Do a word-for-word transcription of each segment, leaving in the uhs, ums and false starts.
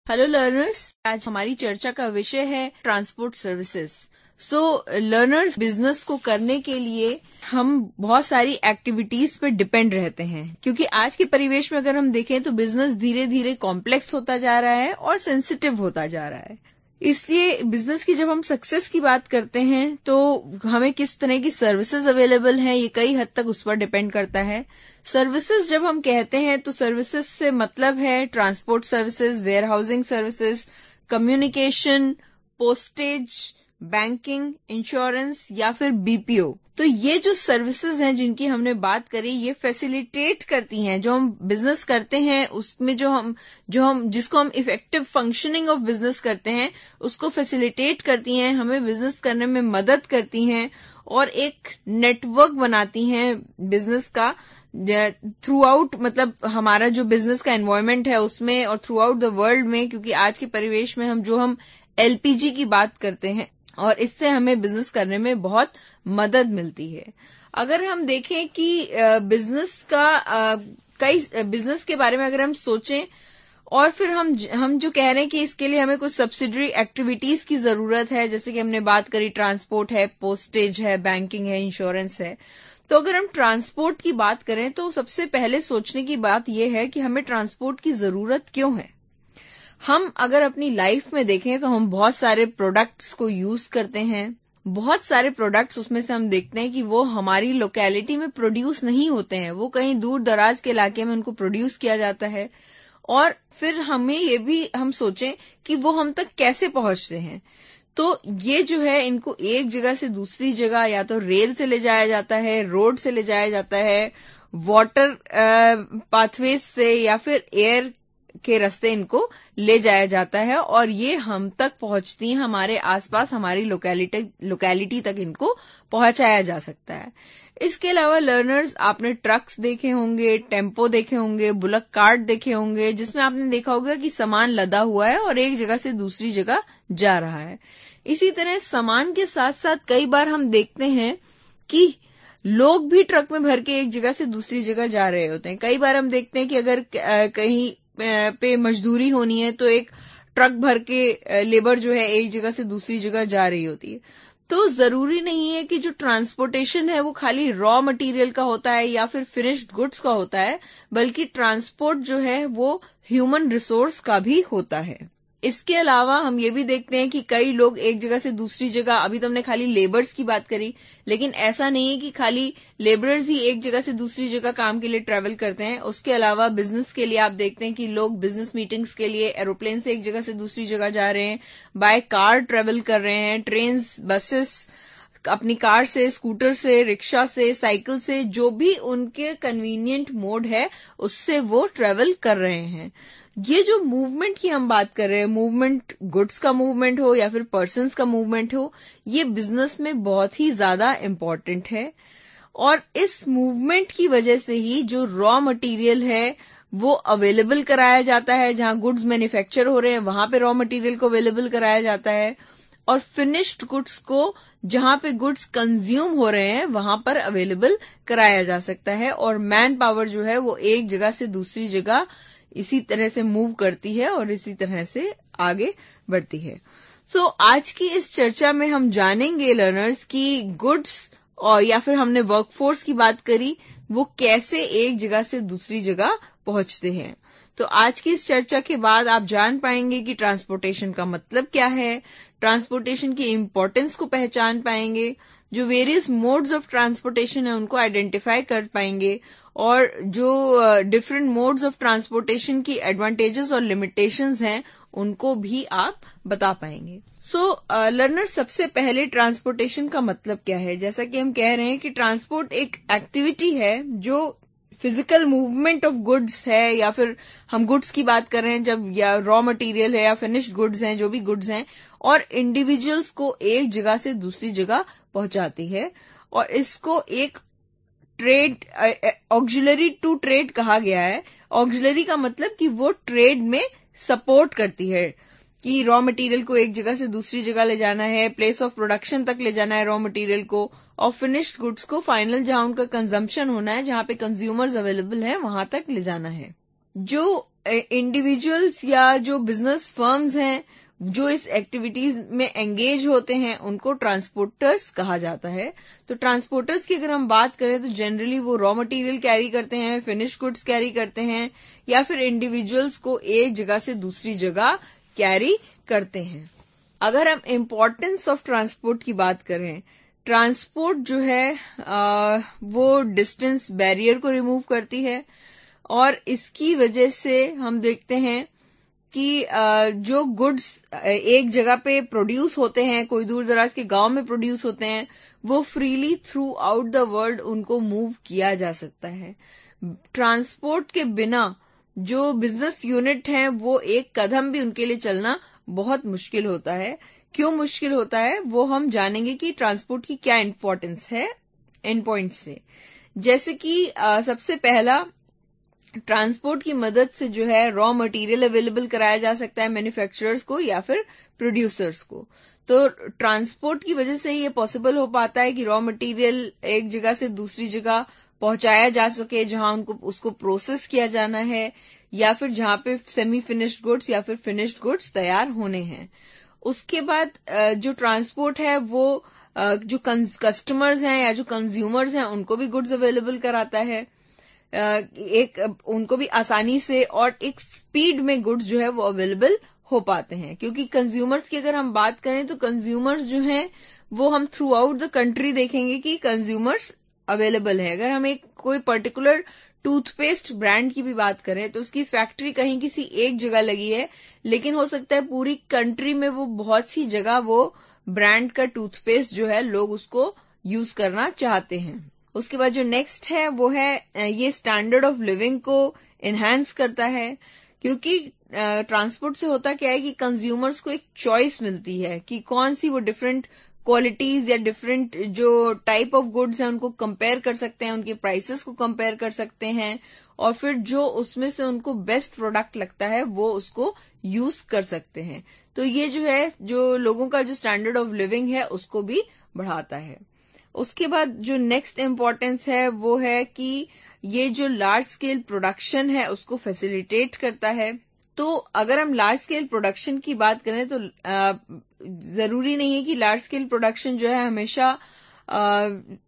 Hello learners, आज हमारी चर्चा का विषय है transport services. So learners business को करने के लिए हम बहुत सारी एक्टिविटीज पे डिपेंड रहते हैं, क्योंकि आज के परिवेश में अगर हम देखें तो बिजनेस धीरे धीरे कॉम्प्लेक्स होता जा रहा है और सेंसिटिव होता जा रहा है। इसलिए बिजनेस की जब हम सक्सेस की बात करते हैं तो हमें किस तरह की सर्विसेज अवेलेबल हैं ये कई हद तक उस पर डिपेंड करता है। सर्विसेज जब हम कहते हैं तो सर्विसेज से मतलब है transport services, warehousing services, communication, postage, banking, insurance या फिर बीपीओ। तो ये जो सर्विसेज हैं जिनकी हमने बात करी, ये फैसिलिटेट करती हैं जो हम बिजनेस करते हैं उसमें जो हम जो हम जिसको हम इफेक्टिव फंक्शनिंग ऑफ बिजनेस करते हैं उसको फैसिलिटेट करती हैं, हमें बिजनेस करने में मदद करती हैं और एक नेटवर्क बनाती हैं बिजनेस का थ्रू आउट, मतलब हमारा जो बिजनेस का एनवायरनमेंट है उसमें और थ्रू आउट द वर्ल्ड में। क्योंकि आज के परिवेश में हम जो हम एलपीजी की बात करते हैं और इससे हमें बिजनेस करने में बहुत मदद मिलती है। अगर हम देखें कि बिजनेस का कई बिजनेस के बारे में अगर हम सोचें और फिर हम हम जो कह रहे हैं कि इसके लिए हमें कुछ सब्सिडरी एक्टिविटीज की जरूरत है, जैसे कि हमने बात करी ट्रांसपोर्ट है, पोस्टेज है, बैंकिंग है, इंश्योरेंस है। तो अगर हम ट्रांसपोर्ट की बात करें तो सबसे पहले सोचने की बात यह है कि हमें ट्रांसपोर्ट की जरूरत क्यों है। हम अगर अपनी लाइफ में देखें तो हम बहुत सारे प्रोडक्ट्स को यूज करते हैं। बहुत सारे प्रोडक्ट्स उसमें से हम देखते हैं कि वो हमारी लोकेलिटी में प्रोड्यूस नहीं होते हैं, वो कहीं दूर दराज के इलाके में उनको प्रोड्यूस किया जाता है और फिर हमें ये भी हम सोचें कि वो हम तक कैसे पहुंचते हैं। तो ये जो है इनको एक जगह से दूसरी जगह या तो रेल से ले जाया जाता है, रोड से ले जाया जाता है, वाटर पाथवेज से या फिर एयर के रास्ते इनको ले जाया जाता है और ये हम तक पहुंचती हैं, हमारे आसपास हमारी लोकेलिटी लोकेलिटी तक इनको पहुंचाया जा सकता है। इसके अलावा लर्नर्स, आपने ट्रक्स देखे होंगे, टेम्पो देखे होंगे, बुलक कार्ट देखे होंगे, जिसमें आपने देखा होगा कि सामान लदा हुआ है और एक जगह से दूसरी जगह जा रहा है। इसी तरह सामान के साथ साथ कई बार हम देखते हैं कि लोग भी ट्रक में भर के एक जगह से दूसरी जगह जा रहे होते हैं। कई बार हम देखते हैं कि अगर कहीं पे मजदूरी होनी है तो एक ट्रक भर के लेबर जो है एक जगह से दूसरी जगह जा रही होती है। तो जरूरी नहीं है कि जो ट्रांसपोर्टेशन है वो खाली रॉ मटेरियल का होता है या फिर फिनिश्ड गुड्स का होता है, बल्कि ट्रांसपोर्ट जो है वो ह्यूमन रिसोर्स का भी होता है। इसके अलावा हम ये भी देखते हैं कि कई लोग एक जगह से दूसरी जगह, अभी तो हमने खाली लेबर्स की बात करी, लेकिन ऐसा नहीं है कि खाली लेबरर्स ही एक जगह से दूसरी जगह काम के लिए ट्रेवल करते हैं। उसके अलावा बिजनेस के लिए आप देखते हैं कि लोग बिजनेस मीटिंग्स के लिए एरोप्लेन से एक जगह से दूसरी जगह जा रहे हैं, बाय कार ट्रेवल कर रहे हैं, ट्रेन, बसेस, अपनी कार से, स्कूटर से, रिक्शा से, साइकिल से, जो भी उनके कन्वीनियंट मोड है उससे वो ट्रेवल कर रहे हैं। ये जो मूवमेंट की हम बात कर रहे हैं, मूवमेंट गुड्स का मूवमेंट हो या फिर पर्सन्स का मूवमेंट हो, ये बिजनेस में बहुत ही ज्यादा इम्पोर्टेंट है और इस मूवमेंट की वजह से ही जो रॉ मटेरियल है वो अवेलेबल कराया जाता है। जहां गुड्स मैन्युफैक्चर हो रहे हैं वहां पे रॉ मटेरियल को अवेलेबल कराया जाता है और फिनिश्ड गुड्स को जहां पे गुड्स कंज्यूम हो रहे हैं वहां पर अवेलेबल कराया जा सकता है और मैन पावर जो है वो एक जगह से दूसरी जगह इसी तरह से मूव करती है और इसी तरह से आगे बढ़ती है। सो so, आज की इस चर्चा में हम जानेंगे लर्नर्स की गुड्स और या फिर हमने वर्कफोर्स की बात करी, वो कैसे एक जगह से दूसरी जगह पहुंचते हैं। तो आज की इस चर्चा के बाद आप जान पाएंगे कि ट्रांसपोर्टेशन का मतलब क्या है, ट्रांसपोर्टेशन की इम्पोर्टेंस को पहचान पाएंगे, जो वेरियस मोड्स ऑफ ट्रांसपोर्टेशन है उनको आइडेंटिफाई कर पाएंगे और जो डिफरेंट मोड्स ऑफ ट्रांसपोर्टेशन की एडवांटेजेस और लिमिटेशंस हैं उनको भी आप बता पाएंगे। सो लर्नर, सबसे पहले ट्रांसपोर्टेशन का मतलब क्या है। जैसा कि हम कह रहे हैं कि ट्रांसपोर्ट एक एक्टिविटी है जो फिजिकल मूवमेंट ऑफ गुड्स है, या फिर हम गुड्स की बात कर रहे हैं जब, या रॉ मटेरियल है या फिनिश्ड गुड्स हैं, जो भी गुड्स हैं, और इंडिविजुअल्स को एक जगह से दूसरी जगह पहुंचाती है और इसको एक ट्रेड, ऑक्सिलरी टू ट्रेड कहा गया है। ऑक्सिलरी का मतलब कि वो ट्रेड में सपोर्ट करती है कि रॉ मटेरियल को एक जगह से दूसरी जगह ले जाना है, प्लेस ऑफ प्रोडक्शन तक ले जाना है रॉ मटेरियल को, और फिनिश्ड गुड्स को फाइनल जहां उनका कंजम्पशन होना है, जहां पे कंज्यूमर्स अवेलेबल है, वहां तक ले जाना है। जो इंडिविजुअल्स या जो बिजनेस फर्म्स हैं जो इस एक्टिविटीज में एंगेज होते हैं उनको ट्रांसपोर्टर्स कहा जाता है। तो ट्रांसपोर्टर्स की अगर हम बात करें तो जनरली वो रॉ मटेरियल कैरी करते हैं, फिनिश गुड्स कैरी करते हैं, या फिर इंडिविजुअल्स को एक जगह से दूसरी जगह कैरी करते हैं। अगर हम इम्पोर्टेंस ऑफ ट्रांसपोर्ट की बात करें, ट्रांसपोर्ट जो है आ, वो डिस्टेंस बैरियर को रिमूव करती है, और इसकी वजह से हम देखते हैं कि जो गुड्स एक जगह पे प्रोड्यूस होते हैं, कोई दूर दराज के गांव में प्रोड्यूस होते हैं, वो freely throughout the world उनको मूव किया जा सकता है। ट्रांसपोर्ट के बिना जो बिजनेस यूनिट हैं वो एक कदम भी उनके लिए चलना बहुत मुश्किल होता है। क्यों मुश्किल होता है वो हम जानेंगे कि ट्रांसपोर्ट की क्या इंपॉर्टेंस है इन पॉइंट से। जैसे कि आ, सबसे पहला, ट्रांसपोर्ट की मदद से जो है रॉ मटेरियल अवेलेबल कराया जा सकता है मैन्युफैक्चरर्स को या फिर प्रोड्यूसर्स को। तो ट्रांसपोर्ट की वजह से ये पॉसिबल हो पाता है कि रॉ मटेरियल एक जगह से दूसरी जगह पहुंचाया जा सके जहां उनको उसको प्रोसेस किया जाना है, या फिर जहां पे सेमी फिनिश्ड गुड्स या फिर फिनिश्ड गुड्स तैयार होने हैं। उसके बाद जो ट्रांसपोर्ट है वो जो कस्टमर्स हैं या जो कंज्यूमर्स हैं उनको भी गुड्स अवेलेबल कराता है, एक उनको भी आसानी से और एक स्पीड में गुड्स जो है वो अवेलेबल हो पाते हैं। क्योंकि कंज्यूमर्स की अगर हम बात करें तो कंज्यूमर्स जो हैं वो हम थ्रू आउट द कंट्री देखेंगे कि कंज्यूमर्स अवेलेबल है। अगर हम एक कोई पर्टिकुलर टूथपेस्ट ब्रांड की भी बात करें तो उसकी फैक्ट्री कहीं किसी एक जगह लगी है, लेकिन हो सकता है पूरी कंट्री में वो बहुत सी जगह वो ब्रांड का टूथपेस्ट जो है लोग उसको यूज करना चाहते हैं। उसके बाद जो नेक्स्ट है वो है ये स्टैंडर्ड ऑफ लिविंग को एनहांस करता है, क्योंकि ट्रांसपोर्ट से होता क्या है कि कंज्यूमर्स को एक चॉइस मिलती है कि कौन सी वो डिफरेंट क्वालिटीज या डिफरेंट जो टाइप ऑफ गुड्स हैं उनको कंपेयर कर सकते हैं, उनके प्राइसेस को कंपेयर कर सकते हैं, और फिर जो उसमें से उनको बेस्ट प्रोडक्ट लगता है वो उसको यूज कर सकते हैं। तो ये जो है जो लोगों का जो स्टैंडर्ड ऑफ लिविंग है उसको भी बढ़ाता है। उसके बाद जो नेक्स्ट इम्पोर्टेंस है वो है कि ये जो लार्ज स्केल प्रोडक्शन है उसको फैसिलिटेट करता है। तो अगर हम लार्ज स्केल प्रोडक्शन की बात करें तो आ, जरूरी नहीं है कि लार्ज स्केल प्रोडक्शन जो है हमेशा आ,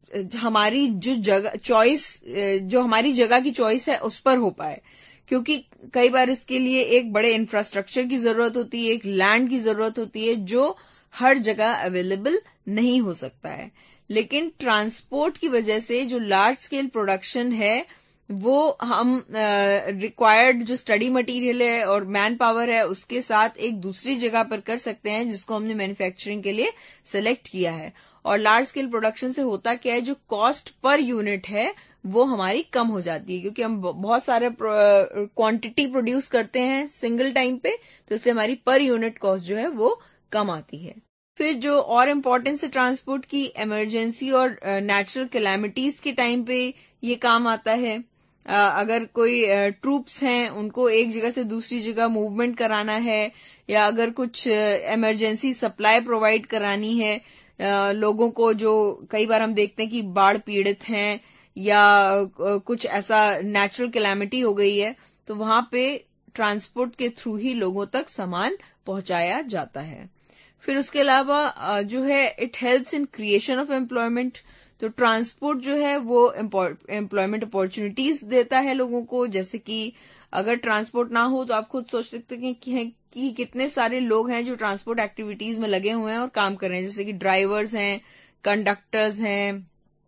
हमारी जो जगह चॉइस जो हमारी जगह की चॉइस है उस पर हो पाए, क्योंकि कई बार इसके लिए एक बड़े इंफ्रास्ट्रक्चर की जरूरत होती है, एक लैंड की जरूरत होती है जो हर जगह अवेलेबल नहीं हो सकता है। लेकिन ट्रांसपोर्ट की वजह से जो लार्ज स्केल प्रोडक्शन है वो हम रिक्वायर्ड जो स्टडी मटेरियल है और मैन पावर है उसके साथ एक दूसरी जगह पर कर सकते हैं जिसको हमने मैन्युफैक्चरिंग के लिए सेलेक्ट किया है। और लार्ज स्केल प्रोडक्शन से होता क्या है, जो कॉस्ट पर यूनिट है वो हमारी कम हो जाती है, क्योंकि हम बहुत सारे क्वांटिटी प्रोड्यूस करते हैं सिंगल टाइम पे, तो इससे हमारी पर यूनिट कॉस्ट जो है वो कम आती है। फिर जो और इम्पोर्टेंस है ट्रांसपोर्ट की, इमरजेंसी और नेचुरल कैलामिटीज के टाइम पे ये काम आता है। uh, अगर कोई ट्रूप्स uh, हैं उनको एक जगह से दूसरी जगह मूवमेंट कराना है, या अगर कुछ इमरजेंसी सप्लाई प्रोवाइड करानी है uh, लोगों को, जो कई बार हम देखते हैं कि बाढ़ पीड़ित हैं या uh, कुछ ऐसा नेचुरल कैलामिटी हो गई है, तो वहां पे ट्रांसपोर्ट के थ्रू ही लोगों तक सामान पहुंचाया जाता है। फिर उसके अलावा जो है it helps in creation of employment. तो ट्रांसपोर्ट जो है वो एम्प्लॉयमेंट अपॉर्चुनिटीज देता है लोगों को। जैसे कि अगर ट्रांसपोर्ट ना हो तो आप खुद सोच सकते हैं कि, कि कितने सारे लोग हैं जो ट्रांसपोर्ट एक्टिविटीज में लगे हुए हैं और काम कर रहे हैं, जैसे कि ड्राइवर्स हैं, कंडक्टर्स हैं।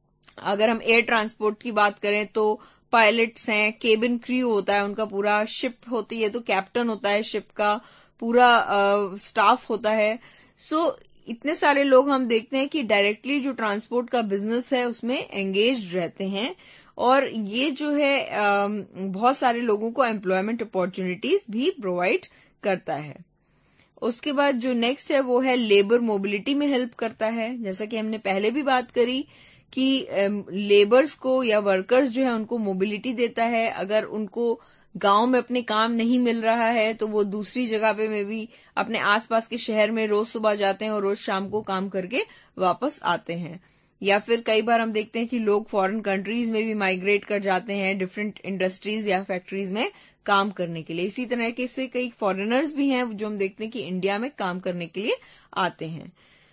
अगर हम एयर ट्रांसपोर्ट की बात करें तो पायलट्स हैं, केबिन क्रू होता है उनका, पूरा शिप होती है तो कैप्टन होता है शिप का, पूरा स्टाफ होता है। सो so, इतने सारे लोग हम देखते हैं कि डायरेक्टली जो ट्रांसपोर्ट का बिजनेस है उसमें एंगेज रहते हैं, और ये जो है आ, बहुत सारे लोगों को एम्प्लॉयमेंट अपॉर्चुनिटीज भी प्रोवाइड करता है। उसके बाद जो नेक्स्ट है वो है लेबर मोबिलिटी में हेल्प करता है। जैसा कि हमने पहले भी बात करी कि लेबर्स को या वर्कर्स जो है उनको मोबिलिटी देता है। अगर उनको गांव में अपने काम नहीं मिल रहा है तो वो दूसरी जगह पे में भी अपने आसपास के शहर में रोज सुबह जाते हैं और रोज शाम को काम करके वापस आते हैं। या फिर कई बार हम देखते हैं कि लोग फॉरेन कंट्रीज में भी माइग्रेट कर जाते हैं डिफरेंट इंडस्ट्रीज या फैक्ट्रीज में काम करने के लिए। इसी तरह के से कई फॉरेनर्स भी हैं जो हम देखते हैं कि इंडिया में काम करने के लिए आते हैं।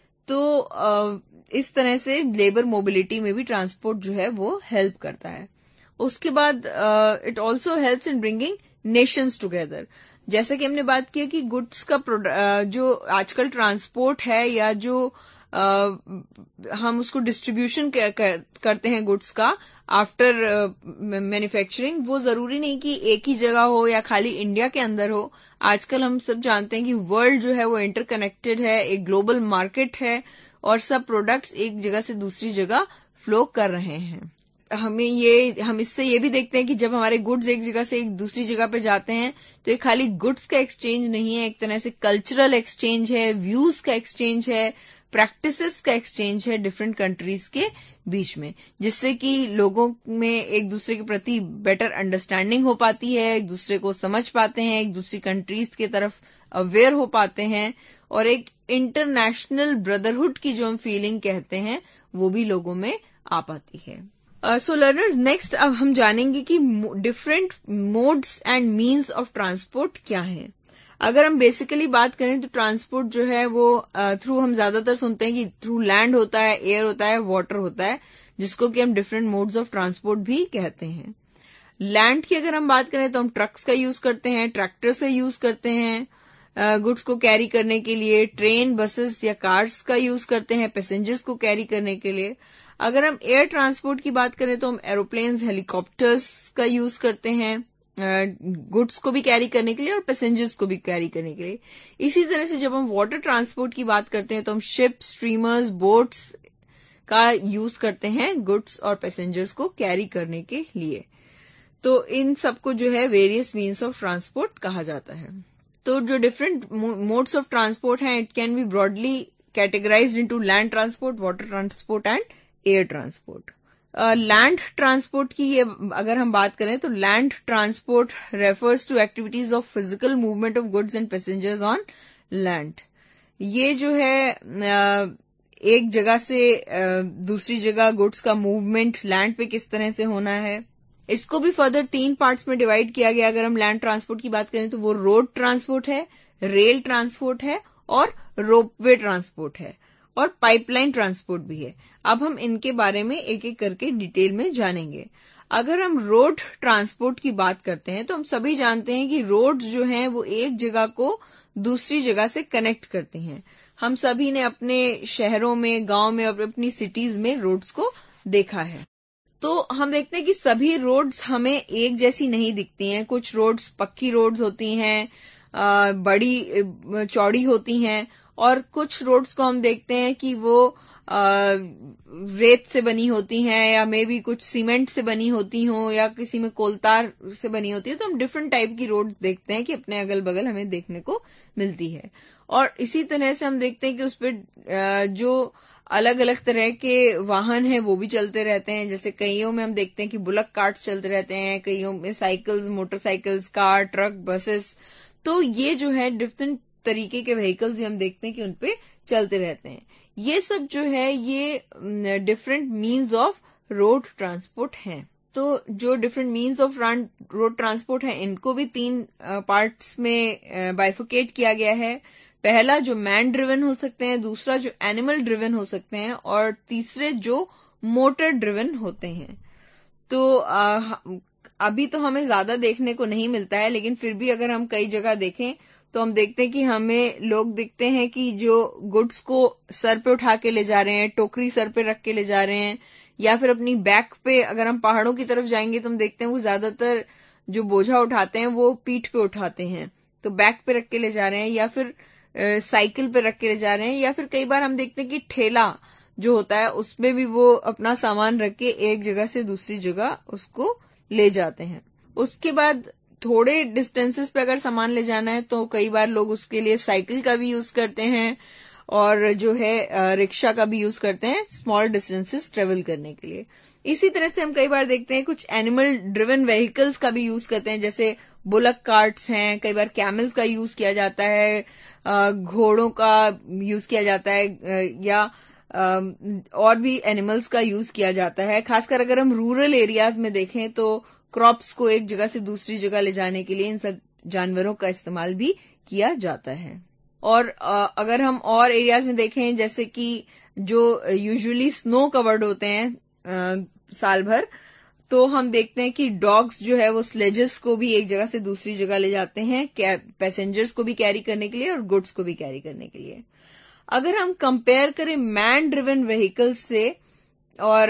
तो इस तरह से लेबर मोबिलिटी में भी ट्रांसपोर्ट जो है वो हेल्प करता है। उसके बाद it also helps in bringing nations together. जैसा कि हमने बात किया कि गुड्स का uh, जो आजकल ट्रांसपोर्ट है या जो uh, हम उसको डिस्ट्रीब्यूशन कर, कर, करते हैं गुड्स का आफ्टर मैन्युफैक्चरिंग, uh, वो जरूरी नहीं कि एक ही जगह हो या खाली इंडिया के अंदर हो। आजकल हम सब जानते हैं कि वर्ल्ड जो है वो इंटरकनेक्टेड है, एक ग्लोबल मार्केट है और सब प्रोडक्ट्स एक जगह से दूसरी जगह फ्लो कर रहे हैं। हमें ये हम इससे ये भी देखते हैं कि जब हमारे गुड्स एक जगह से एक दूसरी जगह पे जाते हैं तो ये खाली गुड्स का एक्सचेंज नहीं है, एक तरह से कल्चरल एक्सचेंज है, व्यूज का एक्सचेंज है, प्रैक्टिसेस का एक्सचेंज है डिफरेंट कंट्रीज के बीच में, जिससे कि लोगों में एक दूसरे के प्रति बेटर अंडरस्टैंडिंग हो पाती है, एक दूसरे को समझ पाते हैं, एक दूसरी कंट्रीज की तरफ अवेयर हो पाते हैं और एक इंटरनेशनल ब्रदरहुड की जो हम फीलिंग कहते हैं वो भी लोगों में आ पाती है। सो लर्नर्स, नेक्स्ट अब हम जानेंगे कि different modes and means of transport क्या है। अगर हम बेसिकली बात करें तो ट्रांसपोर्ट जो है वो थ्रू uh, हम ज्यादातर सुनते हैं कि थ्रू लैंड होता है, एयर होता है, वाटर होता है, जिसको कि हम डिफरेंट मोड्स ऑफ ट्रांसपोर्ट भी कहते हैं। लैंड की अगर हम बात करें तो हम ट्रक्स का यूज करते हैं, ट्रैक्टर्स का यूज करते हैं गुड्स uh, को कैरी करने के लिए, ट्रेन, बसेस या कार्स का यूज करते हैं पैसेंजर्स को कैरी करने के लिए। अगर हम एयर ट्रांसपोर्ट की बात करें तो हम एरोप्लेन्स, हेलीकॉप्टर्स का यूज करते हैं गुड्स uh, को भी कैरी करने के लिए और पैसेंजर्स को भी कैरी करने के लिए। इसी तरह से जब हम वाटर ट्रांसपोर्ट की बात करते हैं तो हम शिप, स्ट्रीमर्स, बोट्स का यूज करते हैं गुड्स और पैसेंजर्स को कैरी करने के लिए। तो इन सबको जो है वेरियस मीन्स ऑफ ट्रांसपोर्ट कहा जाता है। तो जो डिफरेंट मोड्स ऑफ ट्रांसपोर्ट हैं, it can be broadly categorised into land transport, water transport and air transport. Land transport की ये अगर हम बात करें तो land transport refers to activities of physical movement of goods and passengers on land. ये जो है uh, एक जगह से uh, दूसरी जगह गुड्स का मूवमेंट लैंड पे किस तरह से होना है, इसको भी फर्दर तीन पार्ट्स में डिवाइड किया गया। अगर हम लैंड ट्रांसपोर्ट की बात करें तो वो रोड ट्रांसपोर्ट है, रेल ट्रांसपोर्ट है और रोपवे ट्रांसपोर्ट है और पाइपलाइन ट्रांसपोर्ट भी है। अब हम इनके बारे में एक एक करके डिटेल में जानेंगे। अगर हम रोड ट्रांसपोर्ट की बात करते हैं तो हम सभी जानते हैं कि रोड्स जो हैं वो एक जगह को दूसरी जगह से कनेक्ट करते हैं। हम सभी ने अपने शहरों में, गांव में और अपनी सिटीज में रोड्स को देखा है। तो हम देखते हैं कि सभी रोड्स हमें एक जैसी नहीं दिखती हैं। कुछ रोड्स पक्की रोड्स होती हैं, बड़ी चौड़ी होती हैं, और कुछ रोड्स को हम देखते हैं कि वो आ, रेत से बनी होती हैं या मे बी कुछ सीमेंट से बनी होती हो या किसी में कोलतार से बनी होती है। तो हम डिफरेंट टाइप की रोड देखते हैं कि अपने अगल बगल हमें देखने को मिलती है। और इसी तरह से हम देखते हैं कि उस पर जो अलग अलग तरह के वाहन हैं वो भी चलते रहते हैं। जैसे कईयों में हम देखते हैं कि बुलक कार्ट्स चलते रहते हैं, कईयों में cycles, motorcycles, car, truck, buses. तो ये जो है डिफरेंट तरीके के व्हीकल्स भी हम देखते हैं कि उनपे चलते रहते हैं। ये सब जो है ये different means of road transport हैं। तो जो different means of road transport है इनको भी तीन पार्ट्स में बाइफोकेट किया गया है। पहला जो मैन ड्रिवन हो सकते हैं, दूसरा जो एनिमल ड्रिवन हो सकते हैं और तीसरे जो मोटर ड्रिवन होते हैं। तो आ, अभी तो हमें ज्यादा देखने को नहीं मिलता है, लेकिन फिर भी अगर हम कई जगह देखें तो हम देखते हैं कि हमें लोग दिखते हैं कि जो गुड्स को सर पे उठा के ले जा रहे हैं, टोकरी सर पे रख के ले जा रहे हैं, या फिर अपनी बैक पे, अगर हम पहाड़ों की तरफ जाएंगे तो हम देखते हैं वो ज्यादातर जो बोझा उठाते हैं वो पीठ पे उठाते हैं, तो बैक पे रख के ले जा रहे हैं, या फिर साइकिल पे रख के ले जा रहे हैं, या फिर कई बार हम देखते हैं कि ठेला जो होता है उसमें भी वो अपना सामान रख के एक जगह से दूसरी जगह उसको ले जाते हैं। उसके बाद थोड़े डिस्टेंसेस पे अगर सामान ले जाना है तो कई बार लोग उसके लिए साइकिल का भी यूज करते हैं और जो है रिक्शा का भी यूज करते हैं स्मॉल डिस्टेंसेस ट्रेवल करने के लिए। इसी तरह से हम कई बार देखते हैं कुछ एनिमल ड्रिवन व्हीकल्स का भी यूज करते हैं, जैसे बुलक कार्ट्स हैं, कई बार कैमल्स का यूज किया जाता है, घोड़ों का यूज किया जाता है, या और भी एनिमल्स का यूज किया जाता है। खासकर अगर हम रूरल एरियाज में देखें तो क्रॉप्स को एक जगह से दूसरी जगह ले जाने के लिए इन सब जानवरों का इस्तेमाल भी किया जाता है। और अगर हम और एरियाज में देखें, जैसे कि जो यूजुअली स्नो कवर्ड होते हैं साल भर, तो हम देखते हैं कि डॉग्स जो है वो स्लेजेस को भी एक जगह से दूसरी जगह ले जाते हैं, पैसेंजर्स को भी कैरी करने के लिए और गुड्स को भी कैरी करने के लिए। अगर हम कंपेयर करें मैन ड्रिवन व्हीकल्स से और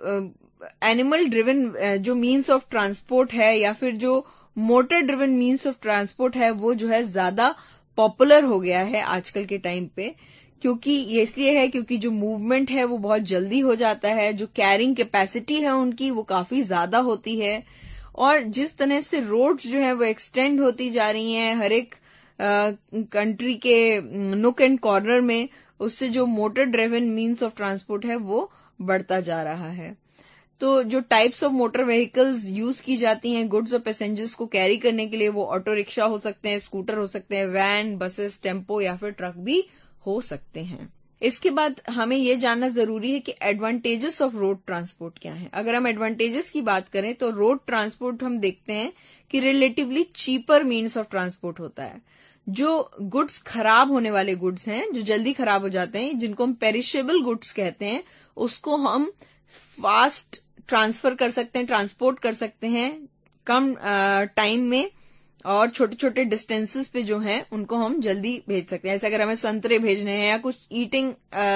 एनिमल ड्रिवन जो मीन्स ऑफ ट्रांसपोर्ट है या फिर जो motor driven means of transport है, वो जो है ज्यादा पॉपुलर हो गया है आजकल के टाइम पे। क्योंकि ये इसलिए है क्योंकि जो मूवमेंट है वो बहुत जल्दी हो जाता है, जो कैरिंग कैपेसिटी है उनकी वो काफी ज्यादा होती है, और जिस तरह से रोड्स जो है वो एक्सटेंड होती जा रही हैं हर एक कंट्री के नुक एंड कॉर्नर में, उससे जो motor driven means of transport है वो बढ़ता जा रहा है। तो जो types of motor vehicles use की जाती हैं गुड्स और पैसेंजर्स को कैरी करने के लिए, वो ऑटो रिक्शा हो सकते हैं, स्कूटर हो सकते हैं, वैन, बसेस, टेम्पो या फिर ट्रक भी हो सकते हैं। इसके बाद हमें ये जानना जरूरी है कि एडवांटेजेस ऑफ रोड ट्रांसपोर्ट क्या है। अगर हम एडवांटेजेस की बात करें तो रोड ट्रांसपोर्ट हम देखते हैं कि relatively cheaper means of transport होता है। जो गुड्स खराब होने वाले गुड्स हैं, जो जल्दी खराब हो जाते हैं, जिनको हम पेरिशेबल गुड्स कहते हैं, उसको हम फास्ट ट्रांसफर कर सकते हैं, ट्रांसपोर्ट कर सकते हैं कम टाइम में, और छोटे छोटे डिस्टेंसेस पे जो हैं उनको हम जल्दी भेज सकते हैं। ऐसे अगर हमें संतरे भेजने हैं या कुछ ईटिंग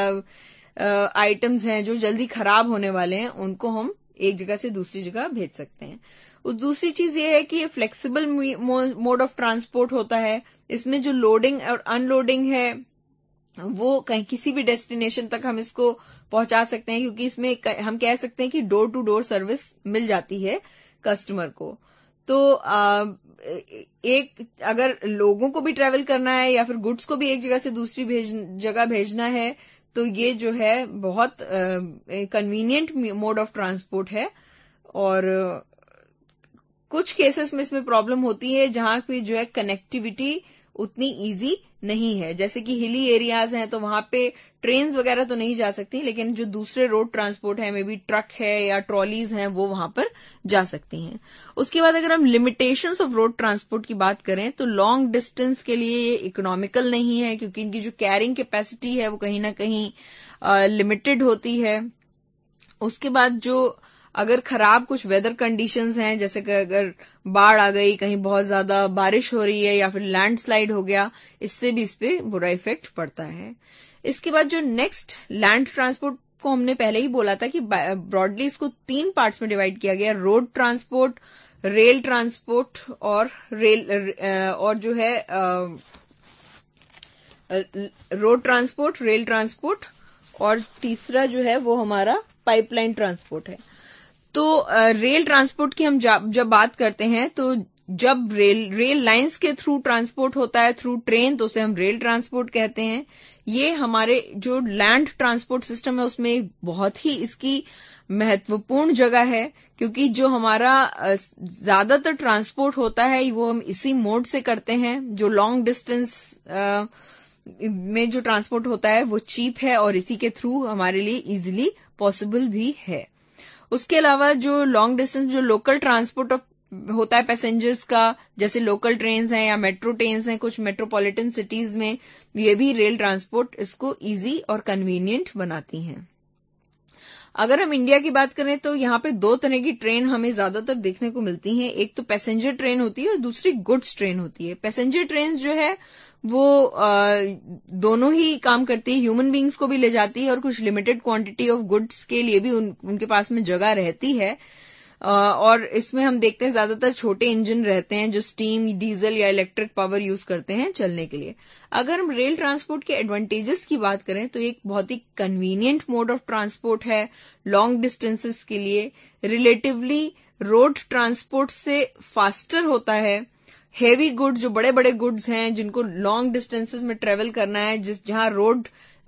आइटम्स हैं जो जल्दी खराब होने वाले हैं, उनको हम एक जगह से दूसरी जगह भेज सकते हैं। और दूसरी चीज ये है कि ये फ्लेक्सिबल मोड ऑफ ट्रांसपोर्ट होता है। इसमें जो लोडिंग और अनलोडिंग है वो कहीं किसी भी डेस्टिनेशन तक हम इसको पहुंचा सकते हैं, क्योंकि इसमें हम कह सकते हैं कि डोर टू डोर सर्विस मिल जाती है कस्टमर को। तो आ, एक अगर लोगों को भी ट्रेवल करना है या फिर गुड्स को भी एक जगह से दूसरी भेज, जगह भेजना है, तो ये जो है बहुत कन्वीनियंट मोड ऑफ ट्रांसपोर्ट है। और कुछ केसेस में इसमें प्रॉब्लम होती है जहां पे जो है कनेक्टिविटी उतनी इजी नहीं है, जैसे कि हिली एरियाज हैं तो वहां पे ट्रेन्स वगैरह तो नहीं जा सकती, लेकिन जो दूसरे रोड ट्रांसपोर्ट है, मे बी ट्रक है या ट्रॉलीज हैं, वो वहां पर जा सकती हैं। उसके बाद अगर हम लिमिटेशंस ऑफ रोड ट्रांसपोर्ट की बात करें तो लॉन्ग डिस्टेंस के लिए ये इकोनॉमिकल नहीं है, क्योंकि इनकी जो कैरिंग कैपेसिटी है वो कहीं ना कहीं लिमिटेड होती है। उसके बाद जो अगर खराब कुछ वेदर कंडीशंस हैं, जैसे कि अगर बाढ़ आ गई, कहीं बहुत ज्यादा बारिश हो रही है या फिर लैंडस्लाइड हो गया, इससे भी इस पे बुरा इफेक्ट पड़ता है। इसके बाद जो नेक्स्ट लैंड ट्रांसपोर्ट को हमने पहले ही बोला था कि ब्रॉडली इसको तीन पार्ट्स में डिवाइड किया गया, रोड ट्रांसपोर्ट, रेल ट्रांसपोर्ट और रेल और जो है रोड ट्रांसपोर्ट, रेल ट्रांसपोर्ट, और तीसरा जो है वो हमारा पाइपलाइन ट्रांसपोर्ट है। तो रेल ट्रांसपोर्ट की हम जब बात करते हैं तो जब रेल रेल लाइंस के थ्रू ट्रांसपोर्ट होता है थ्रू ट्रेन, तो उसे हम रेल ट्रांसपोर्ट कहते हैं। ये हमारे जो लैंड ट्रांसपोर्ट सिस्टम है उसमें एक बहुत ही इसकी महत्वपूर्ण जगह है, क्योंकि जो हमारा ज्यादातर ट्रांसपोर्ट होता है वो हम इसी मोड से करते हैं। जो लॉन्ग डिस्टेंस में जो ट्रांसपोर्ट होता है वो चीप है और इसी के थ्रू हमारे लिए इजीली पॉसिबल भी है। उसके अलावा जो लॉन्ग डिस्टेंस जो लोकल ट्रांसपोर्ट होता है पैसेंजर्स का, जैसे लोकल ट्रेन्स हैं या मेट्रो ट्रेन्स हैं कुछ मेट्रोपॉलिटन सिटीज में, ये भी रेल ट्रांसपोर्ट इसको इजी और कन्वीनियंट बनाती हैं। अगर हम इंडिया की बात करें तो यहाँ पे दो तरह की ट्रेन हमें ज्यादातर देखने को मिलती हैं। एक तो पैसेंजर ट्रेन होती है और दूसरी गुड्स ट्रेन होती है। पैसेंजर ट्रेन जो है वो आ, दोनों ही काम करती है, ह्यूमन बींग्स को भी ले जाती है और कुछ लिमिटेड क्वांटिटी ऑफ गुड्स के लिए भी उन, उनके पास में जगह रहती है। आ, और इसमें हम देखते हैं ज्यादातर छोटे इंजन रहते हैं जो स्टीम, डीजल या इलेक्ट्रिक पावर यूज करते हैं चलने के लिए। अगर हम रेल ट्रांसपोर्ट के एडवांटेजेस की बात करें तो एक बहुत ही कन्वीनियंट मोड ऑफ ट्रांसपोर्ट है लॉन्ग डिस्टेंसेस के लिए। रिलेटिवली रोड ट्रांसपोर्ट से फास्टर होता है। हेवी गुड्स, जो बड़े बड़े गुड्स हैं जिनको लॉन्ग डिस्टेंसेस में ट्रेवल करना है, जिस जहां रोड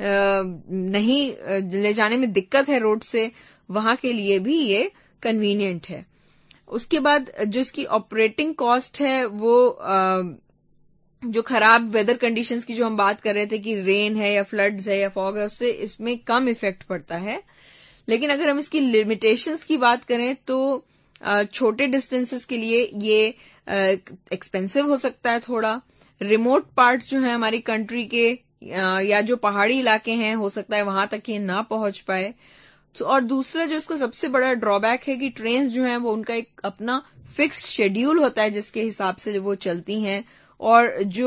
नहीं ले जाने में दिक्कत है रोड से, वहां के लिए भी ये कन्वीनियंट है। उसके बाद जो इसकी ऑपरेटिंग कॉस्ट है वो आ, जो खराब वेदर कंडीशंस की जो हम बात कर रहे थे कि रेन है या फ्लड्स है या फॉग है, उससे इसमें कम इफेक्ट पड़ता है। लेकिन अगर हम इसकी लिमिटेशंस की बात करें तो छोटे डिस्टेंसेस के लिए ये एक्सपेंसिव हो सकता है थोड़ा। रिमोट पार्ट्स जो है हमारी कंट्री के या जो पहाड़ी इलाके हैं, हो सकता है वहां तक ये ना पहुंच पाए। तो और दूसरा जो इसका सबसे बड़ा ड्रॉबैक है कि ट्रेन जो है वो उनका एक अपना फिक्स्ड शेड्यूल होता है जिसके हिसाब से वो चलती हैं, और जो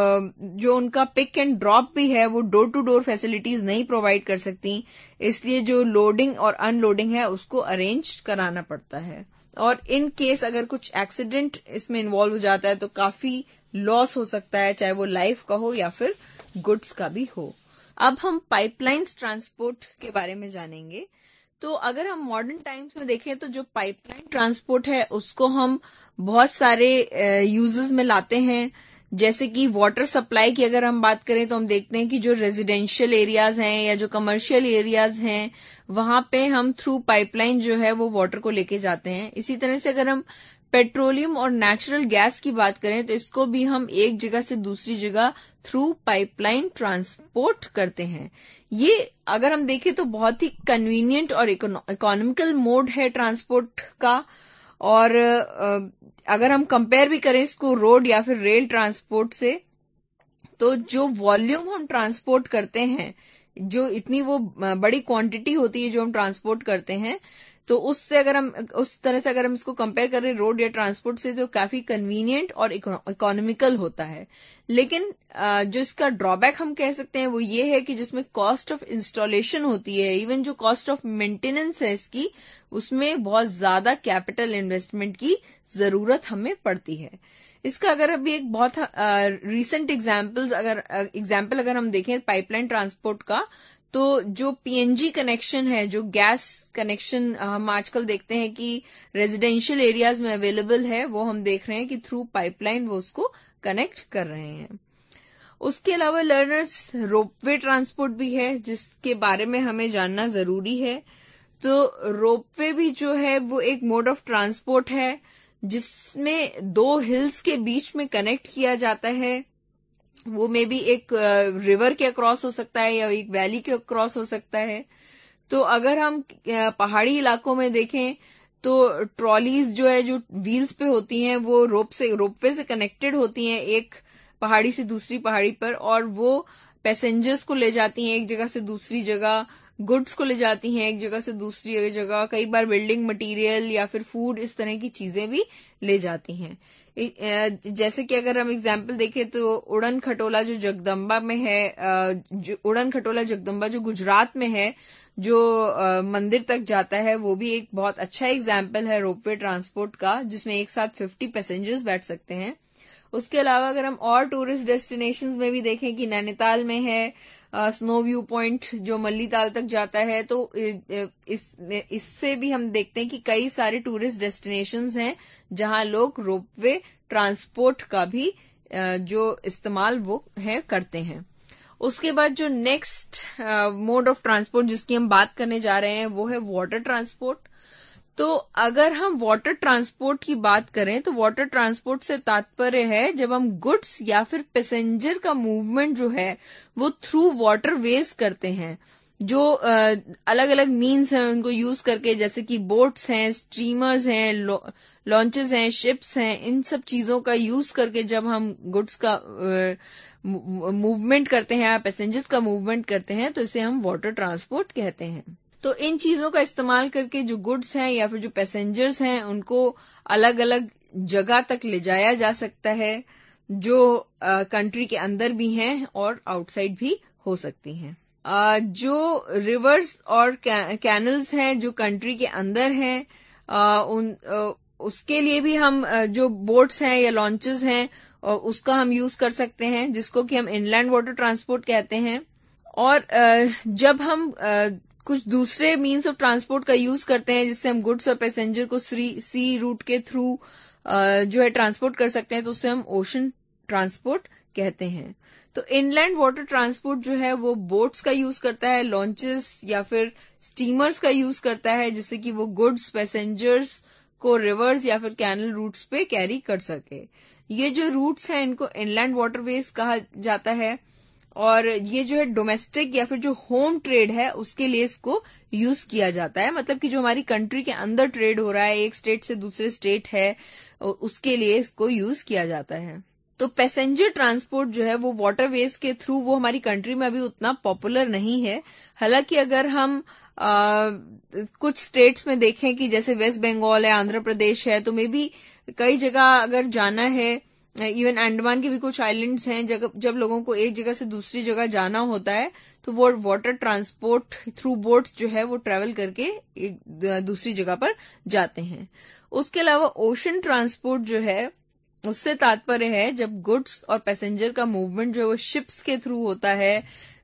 जो उनका पिक एंड ड्रॉप भी है वो डोर टू डोर फैसिलिटीज नहीं प्रोवाइड कर सकती, इसलिए जो लोडिंग और अनलोडिंग है उसको अरेंज कराना पड़ता है। और इन केस अगर कुछ एक्सीडेंट इसमें इन्वॉल्व हो जाता है तो काफी लॉस हो सकता है, चाहे वो लाइफ का हो या फिर गुड्स का भी हो। अब हम पाइपलाइंस ट्रांसपोर्ट के बारे में जानेंगे। तो अगर हम मॉडर्न टाइम्स में देखें तो जो पाइपलाइन ट्रांसपोर्ट है उसको हम बहुत सारे यूजेस में लाते हैं। जैसे कि वाटर सप्लाई की अगर हम बात करें तो हम देखते हैं कि जो रेजिडेंशियल एरियाज हैं या जो कमर्शियल एरियाज हैं वहां पे हम थ्रू पाइपलाइन जो है वो वाटर को लेके जाते हैं। इसी तरह से अगर हम पेट्रोलियम और नेचुरल गैस की बात करें तो इसको भी हम एक जगह से दूसरी जगह थ्रू पाइपलाइन ट्रांसपोर्ट करते हैं। ये अगर हम देखें तो बहुत ही कन्वीनियंट और इकोनॉमिकल मोड है ट्रांसपोर्ट का। और अगर हम कंपेयर भी करें इसको रोड या फिर रेल ट्रांसपोर्ट से, तो जो वॉल्यूम हम ट्रांसपोर्ट करते हैं, जो इतनी वो बड़ी क्वांटिटी होती है जो हम ट्रांसपोर्ट करते हैं, तो उससे अगर हम उस तरह से अगर हम इसको कंपेयर करें रोड या ट्रांसपोर्ट से तो काफी कन्वीनियंट और इकोनॉमिकल होता है। लेकिन जो इसका ड्रॉबैक हम कह सकते हैं वो ये है कि जिसमें कॉस्ट ऑफ इंस्टॉलेशन होती है, इवन जो कॉस्ट ऑफ मेंटेनेंस है इसकी, उसमें बहुत ज्यादा कैपिटल इन्वेस्टमेंट की जरूरत हमें पड़ती है। इसका अगर अभी एक बहुत रीसेंट एग्जाम्पल्स अगर एग्जाम्पल अगर हम देखें पाइपलाइन ट्रांसपोर्ट का, तो जो पीएनजी कनेक्शन है, जो गैस कनेक्शन हम आजकल देखते हैं कि रेजिडेंशियल एरियाज में अवेलेबल है, वो हम देख रहे हैं कि थ्रू पाइपलाइन वो उसको कनेक्ट कर रहे हैं। उसके अलावा लर्नर्स रोपवे ट्रांसपोर्ट भी है जिसके बारे में हमें जानना जरूरी है। तो रोपवे भी जो है वो एक मोड ऑफ ट्रांसपोर्ट है जिसमें दो हिल्स के बीच में कनेक्ट किया जाता है। वो मे बी एक रिवर के अक्रॉस हो सकता है या एक वैली के अक्रॉस हो सकता है। तो अगर हम पहाड़ी इलाकों में देखें तो ट्रॉलीज जो है जो व्हील्स पे होती हैं वो रोप से रोपवे से कनेक्टेड होती हैं एक पहाड़ी से दूसरी पहाड़ी पर, और वो पैसेंजर्स को ले जाती हैं एक जगह से दूसरी जगह, गुड्स को ले जाती हैं एक जगह से दूसरी जगह, कई बार बिल्डिंग मटेरियल या फिर फूड, इस तरह की चीजें भी ले जाती हैं। जैसे कि अगर हम एग्जाम्पल देखें तो उड़न खटोला जो जगदम्बा में है, जो उड़न खटोला जगदम्बा जो गुजरात में है, जो मंदिर तक जाता है, वो भी एक बहुत अच्छा एग्जाम्पल है रोपवे ट्रांसपोर्ट का, जिसमें एक साथ फिफ्टी पैसेंजर्स बैठ सकते हैं। उसके अलावा अगर हम और टूरिस्ट डेस्टिनेशंस में भी देखें कि नैनीताल में है स्नो व्यू पॉइंट जो मल्लीताल तक जाता है, तो इस इससे भी हम देखते हैं कि कई सारे टूरिस्ट डेस्टिनेशंस हैं जहां लोग रोपवे ट्रांसपोर्ट का भी जो इस्तेमाल वो है करते हैं। उसके बाद जो नेक्स्ट मोड ऑफ ट्रांसपोर्ट जिसकी हम बात करने जा रहे हैं वो है वाटर ट्रांसपोर्ट। तो अगर हम वाटर ट्रांसपोर्ट की बात करें तो वाटर ट्रांसपोर्ट से तात्पर्य है जब हम गुड्स या फिर पैसेंजर का मूवमेंट जो है वो थ्रू वाटर वेज करते हैं, जो अलग अलग मीन्स हैं उनको यूज करके, जैसे कि बोट्स हैं, स्ट्रीमर्स हैं, लॉन्चेस हैं, शिप्स हैं, इन सब चीजों का यूज करके जब हम गुड्स का मूवमेंट करते हैं या पैसेंजर्स का मूवमेंट करते हैं तो इसे हम वाटर ट्रांसपोर्ट कहते हैं। तो इन चीजों का इस्तेमाल करके जो गुड्स हैं या फिर जो पैसेंजर्स हैं उनको अलग अलग जगह तक ले जाया जा सकता है, जो कंट्री के अंदर भी हैं और आउटसाइड भी हो सकती हैं। uh, जो रिवर्स और कैनल्स हैं जो कंट्री के अंदर हैं, uh, उन uh, उसके लिए भी हम uh, जो बोट्स हैं या लॉन्चेस हैं uh, उसका हम यूज कर सकते हैं, जिसको कि हम इनलैंड वाटर ट्रांसपोर्ट कहते हैं। और uh, जब हम uh, कुछ दूसरे मीन्स ऑफ ट्रांसपोर्ट का यूज करते हैं जिससे हम गुड्स और पैसेंजर को सी रूट के थ्रू जो है ट्रांसपोर्ट कर सकते हैं, तो उससे हम ओशन ट्रांसपोर्ट कहते हैं। तो इनलैंड वाटर ट्रांसपोर्ट जो है वो बोट्स का यूज करता है, लॉन्चेस या फिर स्टीमर्स का यूज करता है, जिससे कि वो गुड्स पैसेंजर्स को रिवर्स या फिर कैनल रूट्स पे कैरी कर सके। ये जो रूट्स हैं इनको इनलैंड वाटरवेज कहा जाता है, और ये जो है डोमेस्टिक या फिर जो होम ट्रेड है उसके लिए इसको यूज किया जाता है। मतलब कि जो हमारी कंट्री के अंदर ट्रेड हो रहा है, एक स्टेट से दूसरे स्टेट है, उसके लिए इसको यूज किया जाता है। तो पैसेंजर ट्रांसपोर्ट जो है वो वाटरवेज के थ्रू वो हमारी कंट्री में अभी उतना पॉपुलर नहीं है। हालांकि अगर हम आ, कुछ स्टेट्स में देखें कि जैसे वेस्ट बंगाल है, आंध्र प्रदेश है, तो मे बी कई जगह अगर जाना है, इवन अंडमान के भी कुछ आइलैंड्स हैं, जब जब लोगों को एक जगह से दूसरी जगह जाना होता है तो वो वाटर ट्रांसपोर्ट थ्रू बोट्स जो है वो ट्रेवल करके एक दूसरी जगह पर जाते हैं। उसके अलावा ओशन ट्रांसपोर्ट जो है उससे तात्पर्य है जब गुड्स और पैसेंजर का मूवमेंट जो है वो शिप्स के थ्रू होता है,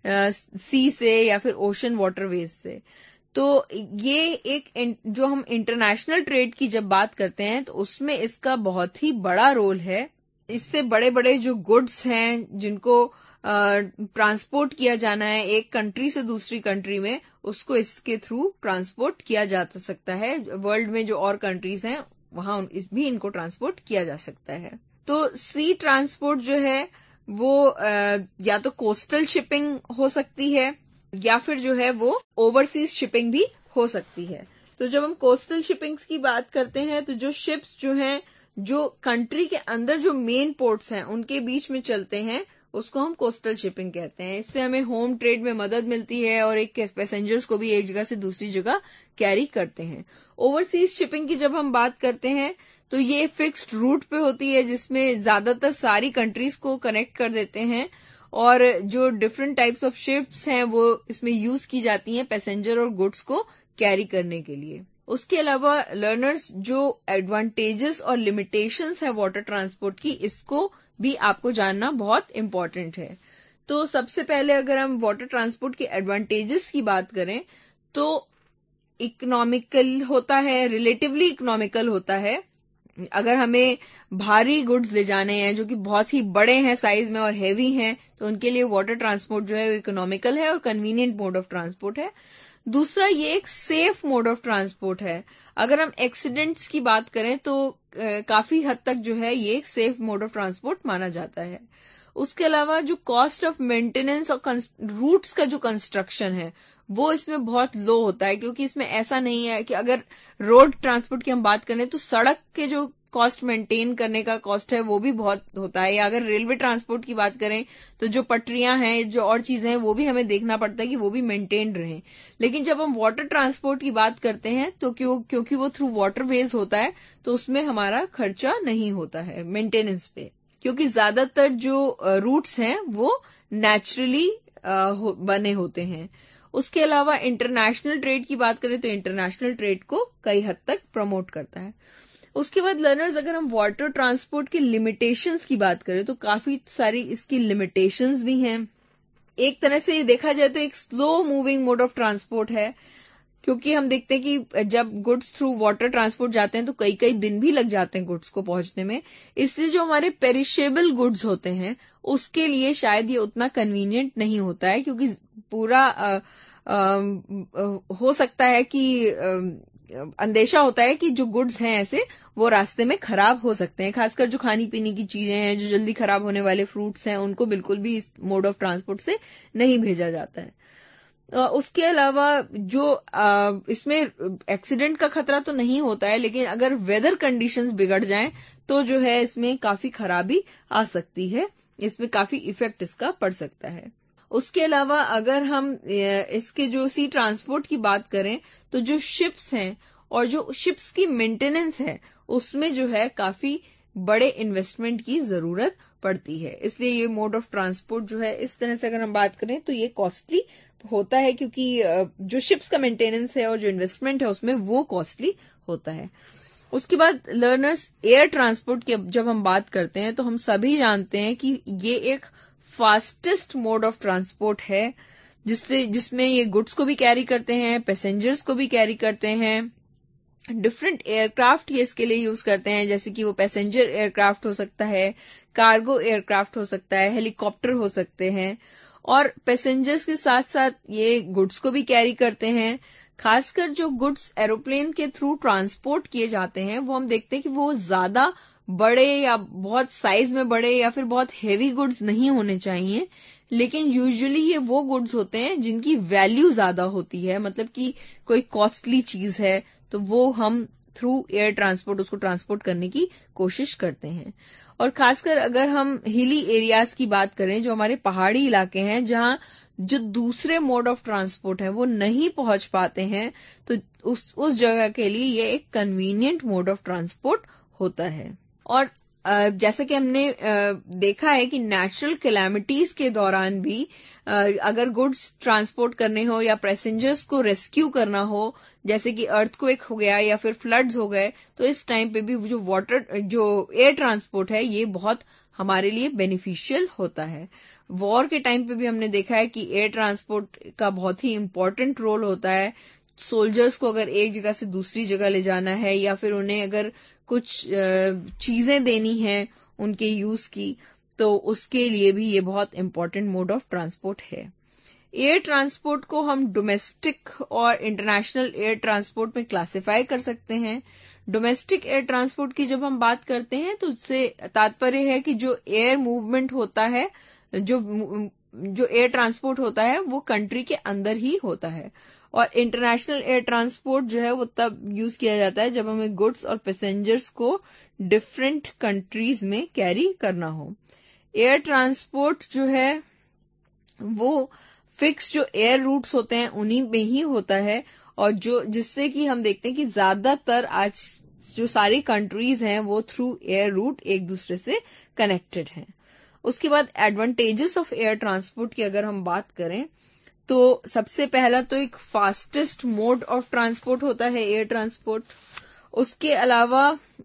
सी से या फिर ओशन वाटरवेज से। तो ये एक जो हम इंटरनेशनल ट्रेड की जब बात करते हैं तो उसमें इसका बहुत ही बड़ा रोल है। इससे बड़े बड़े जो गुड्स हैं जिनको ट्रांसपोर्ट किया जाना है एक कंट्री से दूसरी कंट्री में, उसको इसके थ्रू ट्रांसपोर्ट किया जा सकता है। वर्ल्ड में जो और कंट्रीज हैं वहां इस भी इनको ट्रांसपोर्ट किया जा सकता है। तो सी ट्रांसपोर्ट जो है वो आ, या तो कोस्टल शिपिंग हो सकती है या फिर जो है वो ओवरसीज शिपिंग भी हो सकती है। तो जब हम कोस्टल शिपिंग्स की बात करते हैं तो जो शिप्स जो हैं जो कंट्री के अंदर जो मेन पोर्ट्स हैं उनके बीच में चलते हैं उसको हम कोस्टल शिपिंग कहते हैं। इससे हमें होम ट्रेड में मदद मिलती है और एक पैसेंजर्स को भी एक जगह से दूसरी जगह कैरी करते हैं। ओवरसीज शिपिंग की जब हम बात करते हैं तो ये फिक्स्ड रूट पे होती है जिसमें ज्यादातर सारी कंट्रीज को कनेक्ट कर देते हैं, और जो डिफरेंट टाइप्स ऑफ शिप्स हैं वो इसमें यूज की जाती हैं पैसेंजर और गुड्स को कैरी करने के लिए। उसके अलावा लर्नर्स जो एडवांटेजेस और लिमिटेशंस है वाटर ट्रांसपोर्ट की, इसको भी आपको जानना बहुत इम्पोर्टेंट है। तो सबसे पहले अगर हम वाटर ट्रांसपोर्ट के एडवांटेजेस की बात करें तो इकोनॉमिकल होता है, रिलेटिवली इकोनॉमिकल होता है। अगर हमें भारी गुड्स ले जाने हैं जो कि बहुत ही बड़े हैं साइज में और हेवी हैं तो उनके लिए वाटर ट्रांसपोर्ट जो है वो इकोनॉमिकल है और कन्वीनियंट मोड ऑफ ट्रांसपोर्ट है। दूसरा, ये एक सेफ मोड ऑफ ट्रांसपोर्ट है। अगर हम एक्सीडेंट्स की बात करें तो आ, काफी हद तक जो है ये एक सेफ मोड ऑफ ट्रांसपोर्ट माना जाता है। उसके अलावा जो कॉस्ट ऑफ मेंटेनेंस और रूट्स का जो कंस्ट्रक्शन है वो इसमें बहुत लो होता है, क्योंकि इसमें ऐसा नहीं है कि अगर रोड ट्रांसपोर्ट की हम बात करें तो सड़क के जो कॉस्ट मेंटेन करने का कॉस्ट है वो भी बहुत होता है, या अगर रेलवे ट्रांसपोर्ट की बात करें तो जो पटरियां हैं, जो और चीजें हैं वो भी हमें देखना पड़ता है कि वो भी मेंटेन्ड रहें। लेकिन जब हम वाटर ट्रांसपोर्ट की बात करते हैं तो क्यों क्योंकि वो थ्रू वाटरवेज होता है तो उसमें हमारा खर्चा नहीं होता है मेंटेनेंस पे, क्योंकि ज्यादातर जो रूट्स हैं वो नेचुरली हो, बने होते हैं। उसके अलावा इंटरनेशनल ट्रेड की बात करें तो इंटरनेशनल ट्रेड को कई हद तक प्रमोट करता है। उसके बाद लर्नर्स, अगर हम वाटर ट्रांसपोर्ट की लिमिटेशंस की बात करें तो काफी सारी इसकी लिमिटेशंस भी हैं। एक तरह से देखा जाए तो एक slow moving mode of transport है, क्योंकि हम देखते हैं कि जब गुड्स थ्रू वाटर ट्रांसपोर्ट जाते हैं तो कई कई दिन भी लग जाते हैं गुड्स को पहुंचने में। इससे जो हमारे पेरिशेबल गुड्स होते हैं उसके लिए शायद ये उतना कन्वीनियंट नहीं होता है, क्योंकि पूरा आ, आ, हो सकता है कि आ, अंदेशा होता है कि जो गुड्स हैं ऐसे वो रास्ते में खराब हो सकते हैं। खासकर जो खानी पीने की चीजें हैं, जो जल्दी खराब होने वाले फ्रूट्स हैं, उनको बिल्कुल भी इस मोड ऑफ ट्रांसपोर्ट से नहीं भेजा जाता है। उसके अलावा जो इसमें एक्सीडेंट का खतरा तो नहीं होता है, लेकिन अगर वेदर कंडीशंस बिगड़ जाएं तो जो है इसमें काफी खराबी आ सकती है, इसमें काफी इफेक्ट इसका पड़ सकता है। उसके अलावा अगर हम इसके जो सी ट्रांसपोर्ट की बात करें तो जो शिप्स हैं और जो शिप्स की मेंटेनेंस है उसमें जो है काफी बड़े इन्वेस्टमेंट की जरूरत पड़ती है। इसलिए ये मोड ऑफ ट्रांसपोर्ट जो है इस तरह से अगर हम बात करें तो ये कॉस्टली होता है, क्योंकि जो शिप्स का मेंटेनेंस है और जो इन्वेस्टमेंट है उसमें वो कॉस्टली होता है। उसके बाद लर्नर्स, एयर ट्रांसपोर्ट की जब हम बात करते हैं तो हम सभी जानते हैं कि ये एक फास्टेस्ट मोड ऑफ ट्रांसपोर्ट है, जिससे जिसमें ये गुड्स को भी कैरी करते हैं, पैसेंजर्स को भी कैरी करते हैं। डिफरेंट एयरक्राफ्ट ये इसके लिए यूज करते हैं, जैसे कि वो पैसेंजर एयरक्राफ्ट हो सकता है, कार्गो एयरक्राफ्ट हो सकता है, हेलीकॉप्टर हो सकते हैं, और पैसेंजर्स के साथ साथ ये गुड्स को भी कैरी करते हैं। खासकर जो गुड्स एरोप्लेन के थ्रू ट्रांसपोर्ट किए जाते हैं वो हम देखते हैं कि वो ज्यादा बड़े या बहुत साइज में बड़े या फिर बहुत हेवी गुड्स नहीं होने चाहिए, लेकिन यूजुअली ये वो गुड्स होते हैं जिनकी वैल्यू ज्यादा होती है, मतलब कि कोई कॉस्टली चीज है तो वो हम थ्रू एयर ट्रांसपोर्ट उसको ट्रांसपोर्ट करने की कोशिश करते हैं। और खासकर अगर हम हिली एरियाज की बात करें, जो हमारे पहाड़ी इलाके हैं जहां जो दूसरे मोड ऑफ ट्रांसपोर्ट है वो नहीं पहुंच पाते हैं, तो उस उस जगह के लिए ये एक कन्वीनियंट मोड ऑफ ट्रांसपोर्ट होता है। और जैसा कि हमने देखा है कि नेचुरल कैलामिटीज के दौरान भी अगर गुड्स ट्रांसपोर्ट करने हो या पैसेंजर्स को रेस्क्यू करना हो, जैसे कि अर्थक्वेक हो गया या फिर फ्लड्स हो गए, तो इस टाइम पे भी जो वाटर जो एयर ट्रांसपोर्ट है ये बहुत हमारे लिए बेनिफिशियल होता है। वॉर के टाइम पे भी हमने देखा है कि एयर ट्रांसपोर्ट का बहुत ही इम्पोर्टेंट रोल होता है। सोल्जर्स को अगर एक जगह से दूसरी जगह ले जाना है या फिर उन्हें अगर कुछ चीजें देनी है उनके यूज की, तो उसके लिए भी ये बहुत इम्पोर्टेंट मोड ऑफ ट्रांसपोर्ट है। एयर ट्रांसपोर्ट को हम डोमेस्टिक और इंटरनेशनल एयर ट्रांसपोर्ट में क्लासिफाई कर सकते हैं। डोमेस्टिक एयर ट्रांसपोर्ट की जब हम बात करते हैं तो उससे तात्पर्य है कि जो एयर मूवमेंट होता है, जो जो एयर ट्रांसपोर्ट होता है वो कंट्री के अंदर ही होता है। और इंटरनेशनल एयर ट्रांसपोर्ट जो है वो तब यूज किया जाता है जब हमें गुड्स और पैसेंजर्स को डिफरेंट कंट्रीज में कैरी करना हो। एयर ट्रांसपोर्ट जो है वो फिक्स जो एयर रूट्स होते हैं उन्हीं में ही होता है, और जो जिससे कि हम देखते हैं कि ज्यादातर आज जो सारी कंट्रीज हैं वो थ्रू एयर रूट एक दूसरे से कनेक्टेड हैं। उसके बाद एडवांटेजेस ऑफ एयर ट्रांसपोर्ट की अगर हम बात करें तो सबसे पहला तो एक फास्टेस्ट मोड ऑफ ट्रांसपोर्ट होता है एयर ट्रांसपोर्ट। उसके अलावा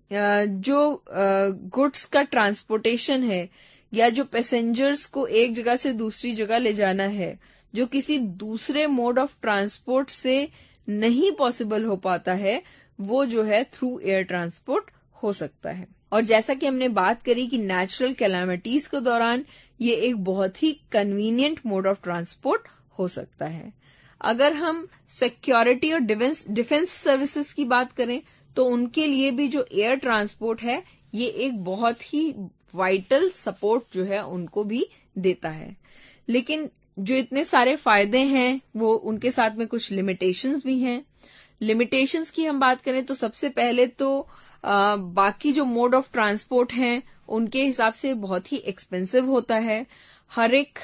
जो गुड्स का ट्रांसपोर्टेशन है या जो पैसेंजर्स को एक जगह से दूसरी जगह ले जाना है, जो किसी दूसरे मोड ऑफ ट्रांसपोर्ट से नहीं पॉसिबल हो पाता है, वो जो है थ्रू एयर ट्रांसपोर्ट हो सकता है। और जैसा कि हमने बात करी कि नेचुरल कैलामिटीज के दौरान ये एक बहुत ही कन्वीनियंट मोड ऑफ ट्रांसपोर्ट हो सकता है। अगर हम सिक्योरिटी और डिफेंस डिफेंस सर्विसेज की बात करें तो उनके लिए भी जो एयर ट्रांसपोर्ट है ये एक बहुत ही वाइटल सपोर्ट जो है उनको भी देता है। लेकिन जो इतने सारे फायदे हैं वो उनके साथ में कुछ लिमिटेशंस भी हैं। लिमिटेशंस की हम बात करें तो सबसे पहले तो आ, बाकी जो मोड ऑफ ट्रांसपोर्ट हैं उनके हिसाब से बहुत ही एक्सपेंसिव होता है। हर एक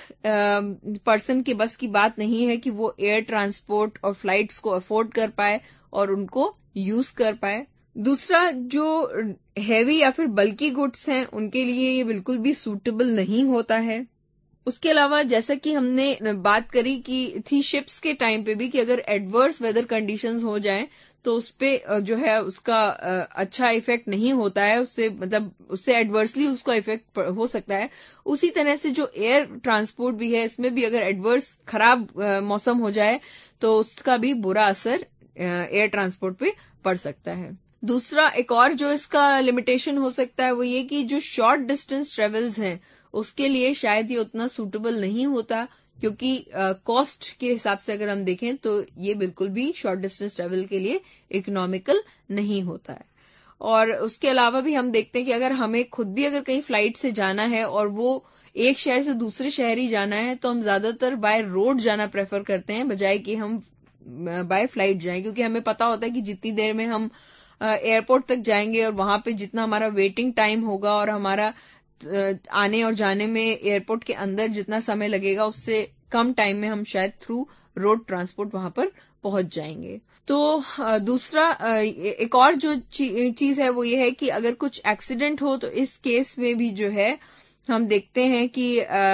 पर्सन के बस की बात नहीं है कि वो एयर ट्रांसपोर्ट और फ्लाइट्स को अफोर्ड कर पाए और उनको यूज कर पाए। दूसरा, जो हैवी या फिर बल्की गुड्स हैं उनके लिए ये बिल्कुल भी सूटेबल नहीं होता है। उसके अलावा जैसा कि हमने बात करी कि थी शिप्स के टाइम पे भी कि अगर एडवर्स वेदर कंडीशंस हो जाएं तो उस पे जो है उसका अच्छा इफेक्ट नहीं होता है, उससे मतलब उससे एडवर्सली उसका इफेक्ट हो सकता है। उसी तरह से जो एयर ट्रांसपोर्ट भी है इसमें भी अगर एडवर्स खराब मौसम हो जाए तो उसका भी बुरा असर एयर ट्रांसपोर्ट पे पड़ सकता है। दूसरा एक और जो इसका लिमिटेशन हो सकता है वो ये कि जो शॉर्ट डिस्टेंस ट्रेवल्स हैं उसके लिए शायद ये उतना सूटेबल नहीं होता, क्योंकि कॉस्ट uh, के हिसाब से अगर हम देखें तो ये बिल्कुल भी शॉर्ट डिस्टेंस ट्रेवल के लिए इकोनॉमिकल नहीं होता है। और उसके अलावा भी हम देखते हैं कि अगर हमें खुद भी अगर कहीं फ्लाइट से जाना है और वो एक शहर से दूसरे शहर ही जाना है तो हम ज्यादातर बाय रोड जाना प्रेफर करते हैं बजाय कि हम बाय फ्लाइट जाएं, क्योंकि हमें पता होता है कि जितनी देर में हम एयरपोर्ट तक जाएंगे और वहां पे जितना हमारा वेटिंग टाइम होगा और हमारा आने और जाने में एयरपोर्ट के अंदर जितना समय लगेगा उससे कम टाइम में हम शायद थ्रू रोड ट्रांसपोर्ट वहां पर पहुंच जाएंगे। तो दूसरा एक और जो चीज है वो ये है कि अगर कुछ एक्सीडेंट हो तो इस केस में भी जो है हम देखते हैं कि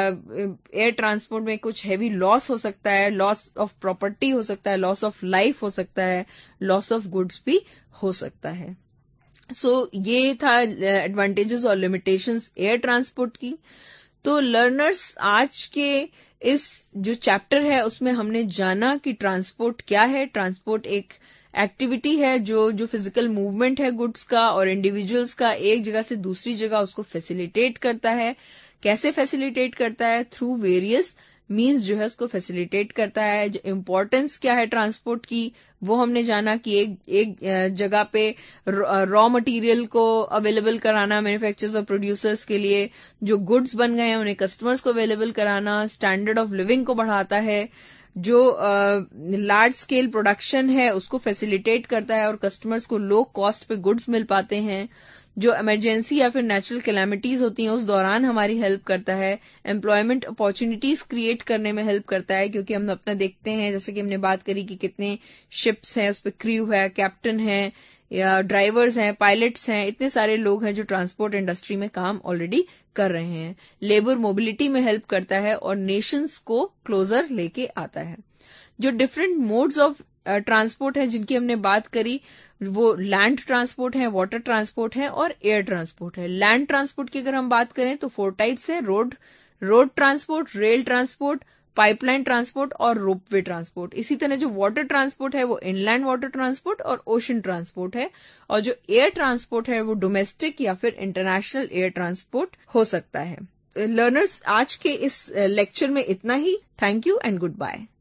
एयर ट्रांसपोर्ट में कुछ हैवी लॉस हो सकता है, लॉस ऑफ प्रॉपर्टी हो सकता है, लॉस ऑफ लाइफ हो सकता है, लॉस ऑफ गुड्स भी हो सकता है। सो so, ये था एडवांटेजेस और लिमिटेशंस एयर ट्रांसपोर्ट की। तो लर्नर्स, आज के इस जो चैप्टर है उसमें हमने जाना कि ट्रांसपोर्ट क्या है। ट्रांसपोर्ट एक एक्टिविटी है जो जो फिजिकल मूवमेंट है गुड्स का और इंडिविजुअल्स का एक जगह से दूसरी जगह उसको फैसिलिटेट करता है। कैसे फैसिलिटेट करता है? थ्रू वेरियस मीन्स जो है उसको फैसिलिटेट करता है। जो इम्पोर्टेंस क्या है ट्रांसपोर्ट की वो हमने जाना कि एक एक जगह पे रॉ मटेरियल को अवेलेबल कराना मैन्युफैक्चरर्स और प्रोड्यूसर्स के लिए, जो गुड्स बन गए हैं उन्हें कस्टमर्स को अवेलेबल कराना, स्टैंडर्ड ऑफ लिविंग को बढ़ाता है, जो लार्ज स्केल प्रोडक्शन है उसको फैसिलिटेट करता है और कस्टमर्स को लो कॉस्ट पे गुड्स मिल पाते हैं, जो इमरजेंसी या फिर नेचुरल कैलामिटीज होती हैं उस दौरान हमारी हेल्प करता है, एम्प्लॉयमेंट अपॉर्चुनिटीज क्रिएट करने में हेल्प करता है, क्योंकि हम अपना देखते हैं जैसे कि हमने बात करी कि कितने शिप्स हैं, उस पर क्रू है, कैप्टन है या ड्राइवर्स हैं, पायलट्स हैं, इतने सारे लोग हैं जो ट्रांसपोर्ट इंडस्ट्री में काम ऑलरेडी कर रहे हैं। लेबर मोबिलिटी में हेल्प करता है और नेशंस को क्लोजर लेके आता है। जो डिफरेंट मोड्स ऑफ ट्रांसपोर्ट है जिनकी हमने बात करी वो लैंड ट्रांसपोर्ट है, वाटर ट्रांसपोर्ट है और एयर ट्रांसपोर्ट है। लैंड ट्रांसपोर्ट की अगर हम बात करें तो फोर टाइप्स है, road road transport, rail transport, pipeline transport और रोपवे ट्रांसपोर्ट। इसी तरह जो वाटर ट्रांसपोर्ट है वो इनलैंड वाटर ट्रांसपोर्ट और ओशन ट्रांसपोर्ट है, और जो एयर ट्रांसपोर्ट है वो डोमेस्टिक या फिर इंटरनेशनल एयर ट्रांसपोर्ट हो सकता है। लर्नर्स, आज के इस लेक्चर में इतना ही। Thank you and good bye.